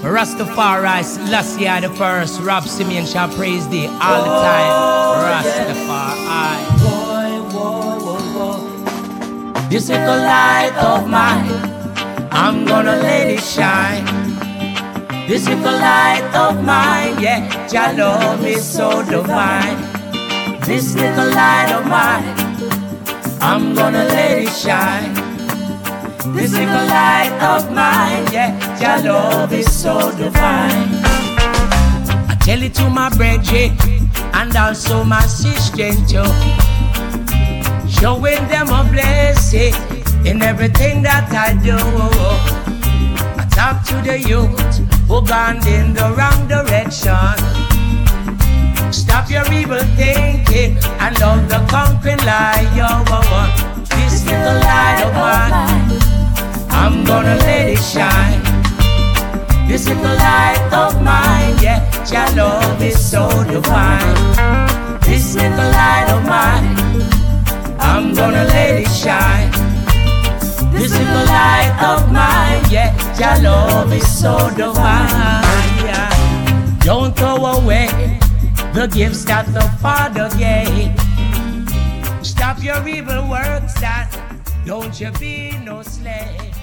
Rastafari, Selassie I the first. Rob Simeon shall praise thee all the time. Rastafari. This is the light of mine, I'm gonna let it shine. This is the light of mine, yeah, your love is so divine. This little light of mine, I'm gonna let it shine. This little light of mine, yeah, your love is so divine. I tell it to my brethren and also my sister too, showing them a blessing in everything that I do. I talk to the youth who gone in the wrong direction. Stop your evil thinking and love the conquering light. This little light of mine, I'm gonna let it shine. This little light of mine, yeah, your love is so divine. This little light of mine, I'm gonna let it shine. This little light of mine, yeah, your love is so divine. Yeah. Don't throw away the gifts that the Father gave. Stop your evil works, that don't you be no slave.